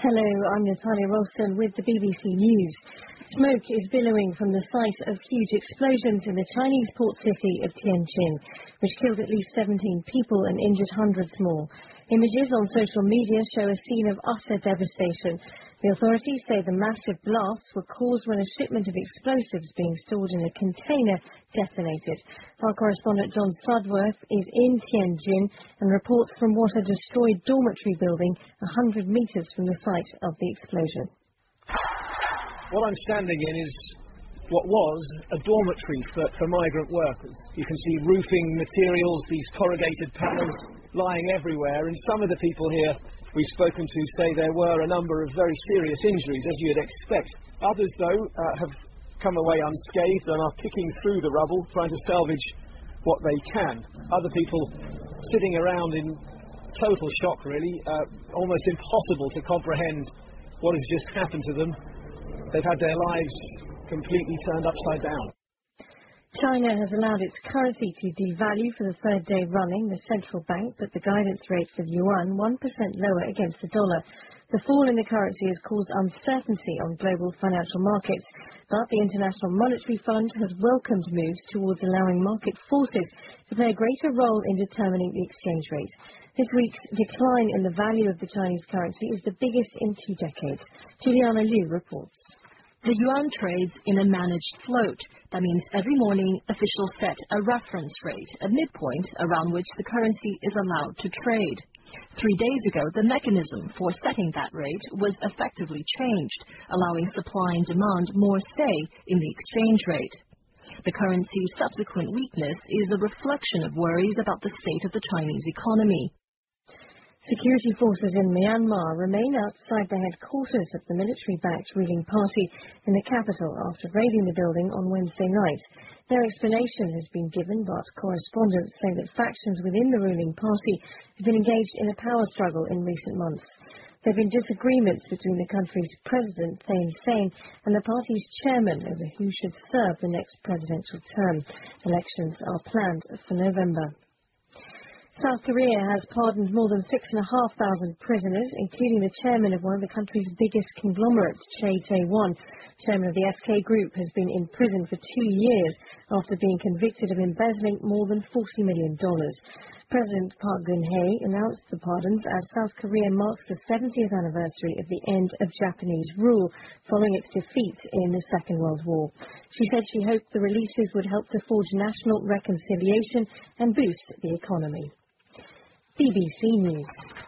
Hello, I'm Natalia Ralston with the BBC News. Smoke is billowing from the site of huge explosions in the Chinese port city of Tianjin, which killed at least 17 people and injured hundreds more. Images on social media show a scene of utter devastation. The authorities say the massive blasts were caused when a shipment of explosives being stored in a container detonated. Our correspondent John Sudworth is in Tianjin and reports from what a destroyed dormitory building 100 metres from the site of the explosion. What I'm standing in is what was a dormitory for migrant workers. You can see roofing materials, these corrugated panels lying everywhere, and some of the people here we've spoken to say there were a number of very serious injuries, as you'd expect. Others, though, have come away unscathed and are kicking through the rubble, trying to salvage what they can. Other people sitting around in total shock, really, almost impossible to comprehend what has just happened to them. They've had their lives completely turned upside down. China has allowed its currency to devalue for the third day running. The central bank put the guidance rate for the yuan 1% lower against the dollar. The fall in the currency has caused uncertainty on global financial markets, but the International Monetary Fund has welcomed moves towards allowing market forces to play a greater role in determining the exchange rate. This week's decline in the value of the Chinese currency is the biggest in 2 decades. Juliana Liu reports. The yuan trades in a managed float. That means every morning officials set a reference rate, a midpoint around which the currency is allowed to trade. 3 days ago, the mechanism for setting that rate was effectively changed, allowing supply and demand more say in the exchange rate. The currency's subsequent weakness is a reflection of worries about the state of the Chinese economy. Security forces in Myanmar remain outside the headquarters of the military-backed ruling party in the capital after raiding the building on Wednesday night. No explanation has been given, but correspondents say that factions within the ruling party have been engaged in a power struggle in recent months. There have been disagreements between the country's president, Thein Sein, and the party's chairman over who should serve the next presidential term. Elections are planned for November. South Korea has pardoned more than 6,500 prisoners, including the chairman of one of the country's biggest conglomerates, Chae Tae-won. Chairman of the SK Group has been in prison for 2 years after being convicted of embezzling more than $40 million. President Park Geun-hye announced the pardons as South Korea marks the 70th anniversary of the end of Japanese rule following its defeat in the Second World War. She said she hoped the releases would help to forge national reconciliation and boost the economy. BBC News.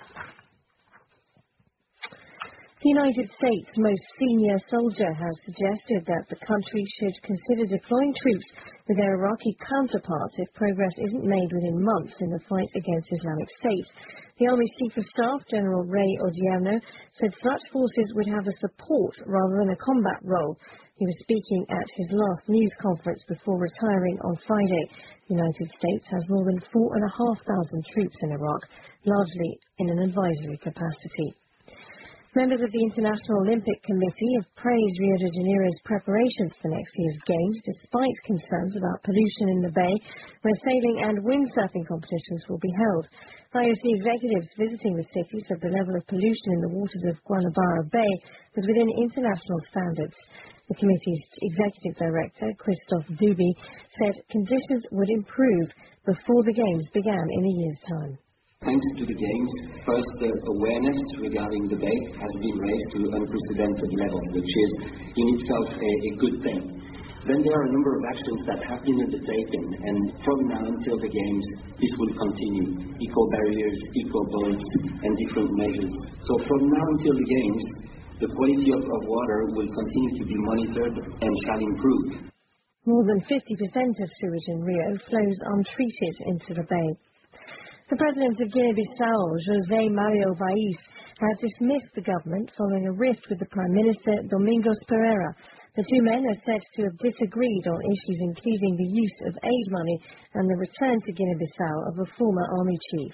The United States' most senior soldier has suggested that the country should consider deploying troops with their Iraqi counterparts if progress isn't made within months in the fight against Islamic State. The Army's Chief of Staff, General Ray Odierno, said such forces would have a support rather than a combat role. He was speaking at his last news conference before retiring on Friday. The United States has more than 4,500 troops in Iraq, largely in an advisory capacity. Members of the International Olympic Committee have praised Rio de Janeiro's preparations for next year's Games, despite concerns about pollution in the bay, where sailing and windsurfing competitions will be held. IOC executives visiting the city said the level of pollution in the waters of Guanabara Bay was within international standards. The committee's executive director, Christophe Duby, said conditions would improve before the Games began in a year's time. Thanks to the Games, first, the awareness regarding the bay has been raised to unprecedented levels, which is in itself a good thing. Then there are a number of actions that have been undertaken, and from now until the Games, this will continue. Eco-barriers, eco-boats, and different measures. So from now until the Games, the quality of water will continue to be monitored and shall improve. More than 50% of sewage in Rio flows untreated into the bay. The President of Guinea-Bissau, José Mario Vaz, has dismissed the government following a rift with the Prime Minister, Domingos Pereira. The two men are said to have disagreed on issues including the use of aid money and the return to Guinea-Bissau of a former army chief.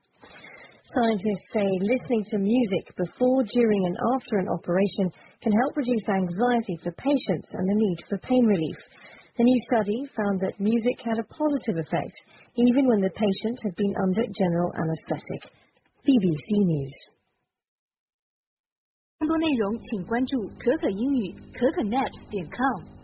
Scientists say listening to music before, during and after an operation can help reduce anxiety for patients and the need for pain relief. The new study found that music had a positive effect, even when the patient had been under general anaesthetic. BBC News. 更多内容请关注可可英语可可net.com。